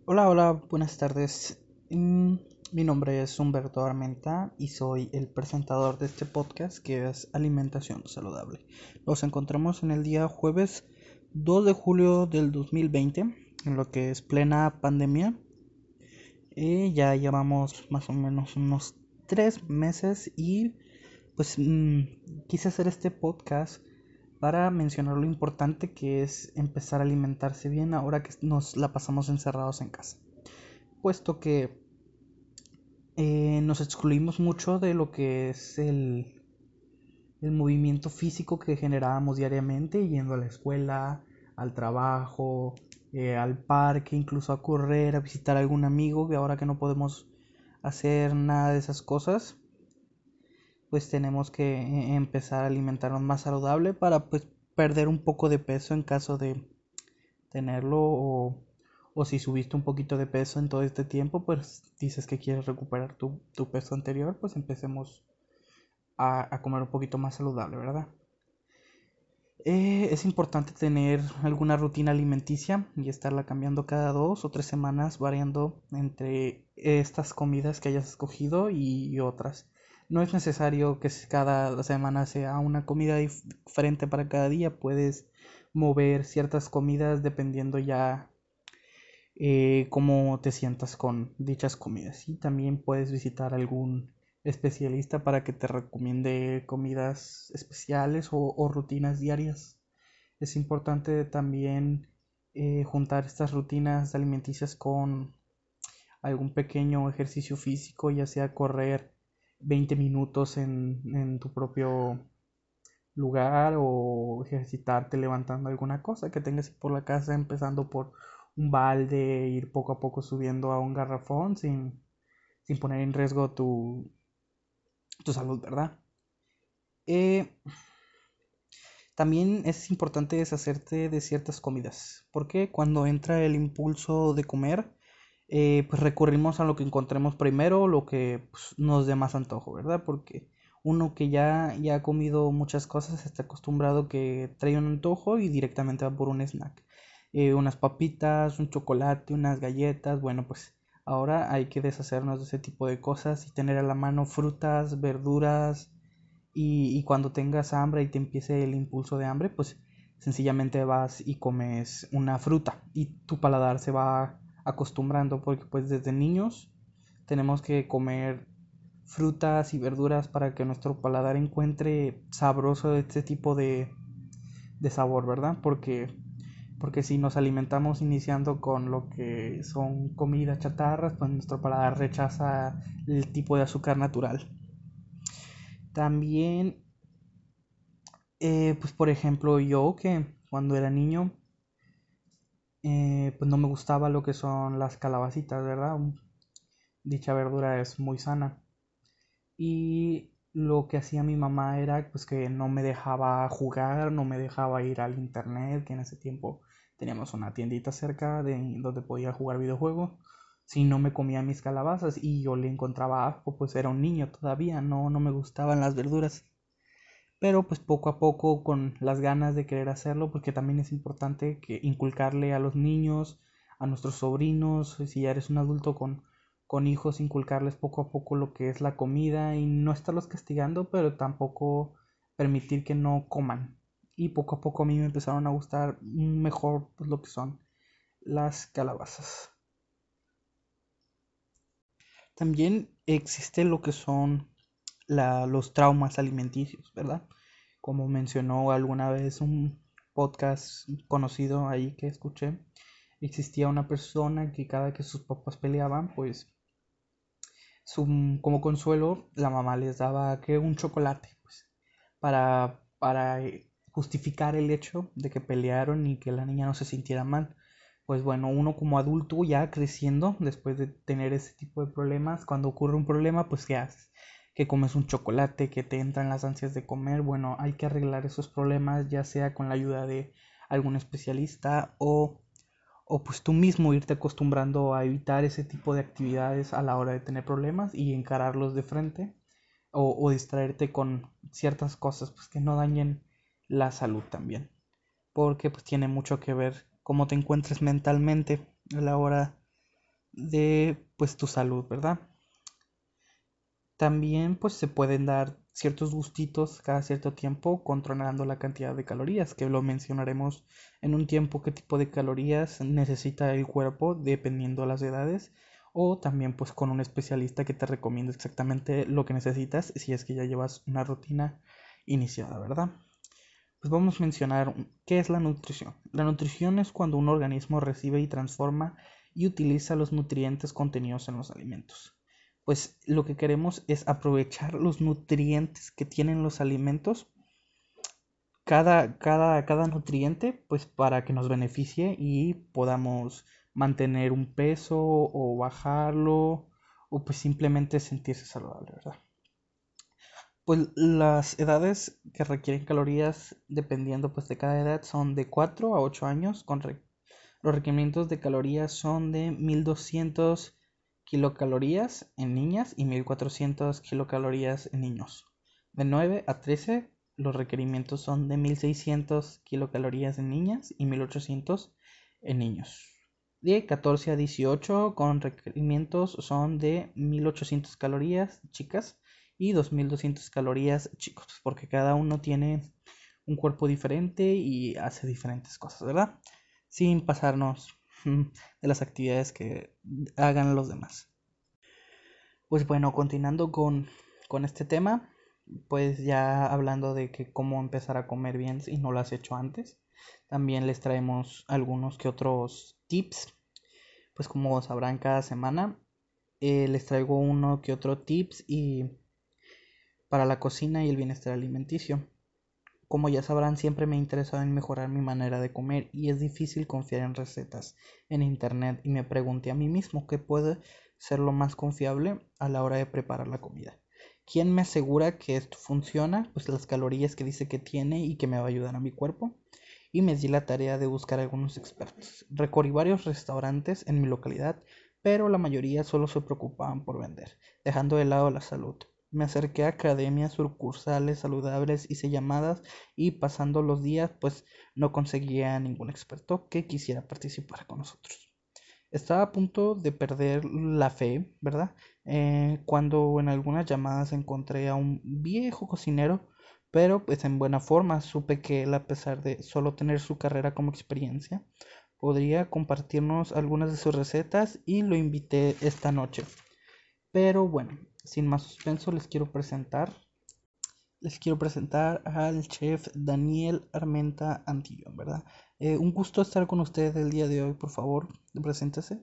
Hola, hola, buenas tardes. Mi nombre es Humberto Armenta y soy el presentador de este podcast que es Alimentación Saludable. Nos encontramos en el día jueves 2 de julio del 2020, en lo que es plena pandemia. Ya llevamos más o menos unos 3 meses y quise hacer este podcast para mencionar lo importante que es empezar a alimentarse bien ahora que nos la pasamos encerrados en casa, puesto que nos excluimos mucho de lo que es el movimiento físico que generábamos diariamente, yendo a la escuela, al trabajo, al parque, incluso a correr, a visitar a algún amigo, que ahora que no podemos hacer nada de esas cosas, pues tenemos que empezar a alimentarnos más saludable para pues perder un poco de peso en caso de tenerlo, o si subiste un poquito de peso en todo este tiempo, pues dices que quieres recuperar tu peso anterior, pues empecemos a comer un poquito más saludable, ¿verdad? Es importante tener alguna rutina alimenticia y estarla cambiando cada 2 o 3 semanas, variando entre estas comidas que hayas escogido y otras. No es necesario que cada semana sea una comida diferente para cada día. Puedes mover ciertas comidas dependiendo ya cómo te sientas con dichas comidas. Y también puedes visitar algún especialista para que te recomiende comidas especiales o rutinas diarias. Es importante también juntar estas rutinas alimenticias con algún pequeño ejercicio físico, ya sea correr 20 minutos en tu propio lugar o ejercitarte levantando alguna cosa que tengas por la casa, empezando por un balde, ir poco a poco subiendo a un garrafón sin poner en riesgo tu salud, ¿verdad? Eh, También es importante deshacerte de ciertas comidas, porque cuando entra el impulso de comer, pues recurrimos a lo que encontremos primero, lo que pues, nos dé más antojo, ¿verdad? Porque uno que ya ha comido muchas cosas está acostumbrado que trae un antojo y directamente va por un snack. Unas papitas, un chocolate, unas galletas, bueno, pues ahora hay que deshacernos de ese tipo de cosas y tener a la mano frutas, verduras, y cuando tengas hambre y te empiece el impulso de hambre, pues sencillamente vas y comes una fruta y tu paladar se va acostumbrando, porque pues desde niños tenemos que comer frutas y verduras para que nuestro paladar encuentre sabroso este tipo de sabor, ¿verdad? Porque si nos alimentamos iniciando con lo que son comidas chatarras, pues nuestro paladar rechaza el tipo de azúcar natural. También pues por ejemplo, yo que cuando era niño, pues no me gustaba lo que son las calabacitas, ¿verdad? Dicha verdura es muy sana. Y lo que hacía mi mamá era pues que no me dejaba jugar, no me dejaba ir al internet, que en ese tiempo teníamos una tiendita cerca de donde podía jugar videojuegos. Si no me comía mis calabazas y yo le encontraba asco, pues era un niño todavía, no me gustaban las verduras. Pero pues poco a poco con las ganas de querer hacerlo, porque también es importante que inculcarle a los niños, a nuestros sobrinos, si ya eres un adulto con hijos, inculcarles poco a poco lo que es la comida y no estarlos castigando, pero tampoco permitir que no coman. Y poco a poco a mí me empezaron a gustar mejor pues, lo que son las calabazas. También existe lo que son los traumas alimenticios, ¿verdad? Como mencionó alguna vez un podcast conocido ahí que escuché, existía una persona que cada que sus papás peleaban, pues como consuelo, la mamá les daba que un chocolate, pues, para justificar el hecho de que pelearon y que la niña no se sintiera mal. Pues bueno, uno como adulto ya creciendo, después de tener ese tipo de problemas, cuando ocurre un problema, pues ¿qué haces? Que comes un chocolate, que te entran las ansias de comer. Bueno, hay que arreglar esos problemas, ya sea con la ayuda de algún especialista o pues tú mismo irte acostumbrando a evitar ese tipo de actividades a la hora de tener problemas y encararlos de frente, o distraerte con ciertas cosas pues que no dañen la salud también, porque pues tiene mucho que ver cómo te encuentres mentalmente a la hora de pues tu salud, ¿verdad? También pues se pueden dar ciertos gustitos cada cierto tiempo controlando la cantidad de calorías, que lo mencionaremos en un tiempo qué tipo de calorías necesita el cuerpo dependiendo de las edades, o también pues con un especialista que te recomiende exactamente lo que necesitas si es que ya llevas una rutina iniciada, ¿verdad? Pues vamos a mencionar qué es la nutrición. La nutrición es cuando un organismo recibe y transforma y utiliza los nutrientes contenidos en los alimentos. Pues lo que queremos es aprovechar los nutrientes que tienen los alimentos, cada nutriente, pues para que nos beneficie y podamos mantener un peso o bajarlo o pues simplemente sentirse saludable, ¿verdad? Pues las edades que requieren calorías, dependiendo pues de cada edad, son de 4 a 8 años. Los requerimientos de calorías son de 1200 kilocalorías en niñas y 1400 kilocalorías en niños. De 9 a 13, los requerimientos son de 1600 kilocalorías en niñas y 1800 en niños. De 14 a 18, con requerimientos son de 1800 calorías chicas y 2200 calorías chicos, porque cada uno tiene un cuerpo diferente y hace diferentes cosas, ¿verdad? Sin pasarnos de las actividades que hagan los demás. Pues bueno, continuando con este tema, pues ya hablando de que cómo empezar a comer bien si no lo has hecho antes, también les traemos algunos que otros tips, pues como sabrán cada semana les traigo uno que otro tips y para la cocina y el bienestar alimenticio. Como ya sabrán, siempre me he interesado en mejorar mi manera de comer y es difícil confiar en recetas en internet y me pregunté a mí mismo qué puede ser lo más confiable a la hora de preparar la comida. ¿Quién me asegura que esto funciona? Pues las calorías que dice que tiene y que me va a ayudar a mi cuerpo. Y me di la tarea de buscar algunos expertos. Recorrí varios restaurantes en mi localidad, pero la mayoría solo se preocupaban por vender, dejando de lado la salud. Me acerqué a academias, sucursales saludables, hice llamadas y pasando los días pues no conseguía ningún experto que quisiera participar con nosotros. Estaba a punto de perder la fe, ¿verdad? Cuando en algunas llamadas encontré a un viejo cocinero, pero pues en buena forma. Supe que él, a pesar de solo tener su carrera como experiencia, podría compartirnos algunas de sus recetas y lo invité esta noche. Pero bueno, sin más suspenso, les quiero presentar al chef Daniel Armenta Antillón, ¿verdad? Un gusto estar con ustedes el día de hoy, por favor, preséntese.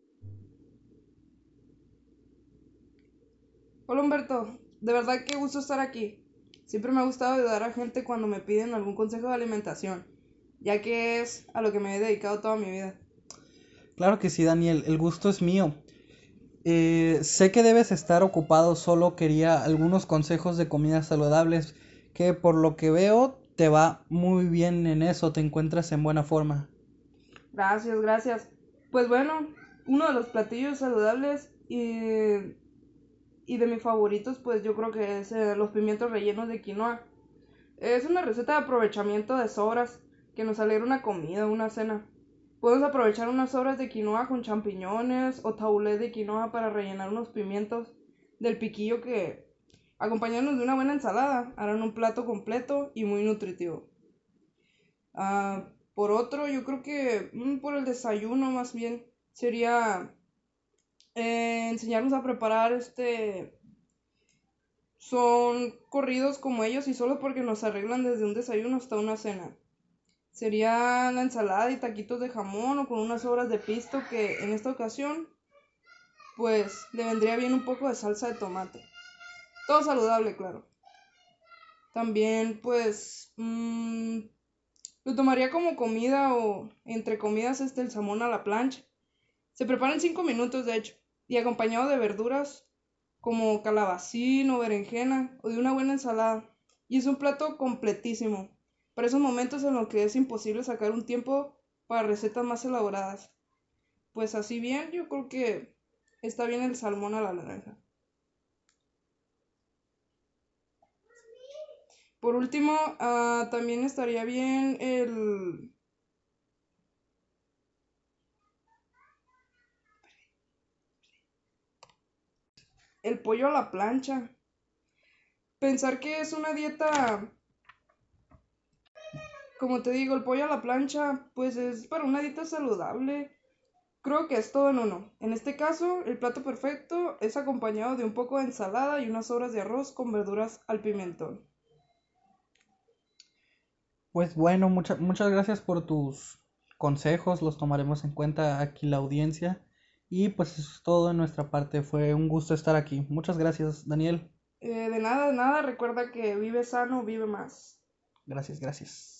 Hola Humberto, de verdad qué gusto estar aquí. Siempre me ha gustado ayudar a gente cuando me piden algún consejo de alimentación, ya que es a lo que me he dedicado toda mi vida. Claro que sí, Daniel, el gusto es mío. Sé que debes estar ocupado, solo quería algunos consejos de comidas saludables, que por lo que veo te va muy bien en eso, te encuentras en buena forma. Gracias, gracias. Pues bueno, uno de los platillos saludables y de mis favoritos, pues yo creo que es los pimientos rellenos de quinoa. Es una receta de aprovechamiento de sobras que nos alegra una comida, una cena. Podemos aprovechar unas sobras de quinoa con champiñones o tabulé de quinoa para rellenar unos pimientos del piquillo que, acompañados de una buena ensalada, harán un plato completo y muy nutritivo. Por otro, yo creo que por el desayuno más bien sería enseñarnos a preparar son corridos como ellos y solo porque nos arreglan desde un desayuno hasta una cena. Sería la ensalada y taquitos de jamón o con unas sobras de pisto que en esta ocasión pues le vendría bien un poco de salsa de tomate. Todo saludable, claro. También pues lo tomaría como comida o entre comidas el salmón a la plancha. Se prepara en 5 minutos de hecho y acompañado de verduras como calabacín o berenjena o de una buena ensalada. Y es un plato completísimo para esos momentos en los que es imposible sacar un tiempo para recetas más elaboradas. Pues así bien, yo creo que está bien el salmón a la naranja. Por último, también estaría bien el pollo a la plancha. Pensar que es una dieta, como te digo, el pollo a la plancha, pues es para una dieta saludable. Creo que es todo en uno. En este caso, el plato perfecto es acompañado de un poco de ensalada y unas sobras de arroz con verduras al pimentón. Pues bueno, muchas gracias por tus consejos, los tomaremos en cuenta aquí la audiencia. Y pues eso es todo de nuestra parte, fue un gusto estar aquí. Muchas gracias, Daniel. De nada, recuerda que vive sano, vive más. Gracias, gracias.